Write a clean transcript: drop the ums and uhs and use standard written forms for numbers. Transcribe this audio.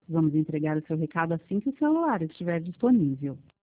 Vamos entregar o seu recado assim que o celular estiver disponível.